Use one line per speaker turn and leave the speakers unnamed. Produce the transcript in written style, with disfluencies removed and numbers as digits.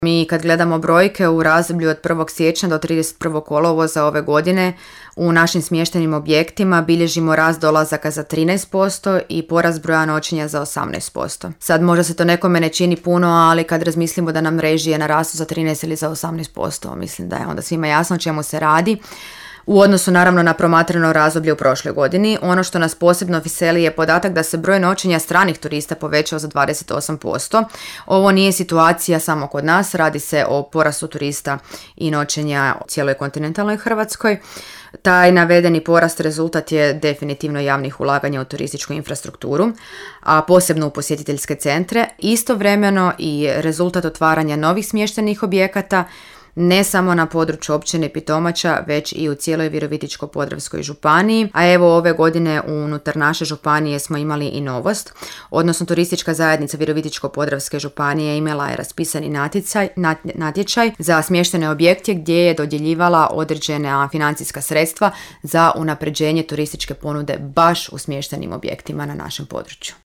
Mi kad gledamo brojke u razdoblju od 1. siječnja do 31. kolovoza ove godine u našim smještajnim objektima bilježimo rast dolazaka za 13% i porast broja noćenja za 18%. Sad možda se to nekome ne čini puno, ali kad razmislimo da nam režije narastu za 13 ili za 18%, mislim da je onda svima jasno o čemu se radi. U odnosu naravno na promatrano razdoblje u prošloj godini, ono što nas posebno veseli je podatak da se broj noćenja stranih turista povećao za 28%. Ovo nije situacija samo kod nas, radi se o porastu turista i noćenja u cijeloj kontinentalnoj Hrvatskoj. Taj navedeni porast rezultat je definitivno javnih ulaganja u turističku infrastrukturu, a posebno u posjetiteljske centre, istovremeno i rezultat otvaranja novih smještajnih objekata, ne samo na području općine Pitomača, već i u cijeloj Virovitičko-podravskoj županiji. A evo ove godine unutar naše županije smo imali i novost, odnosno turistička zajednica Virovitičko-podravske županije imala je raspisani natječaj za smještajne objekte gdje je dodjeljivala određena financijska sredstva za unapređenje turističke ponude baš u smještajnim objektima na našem području.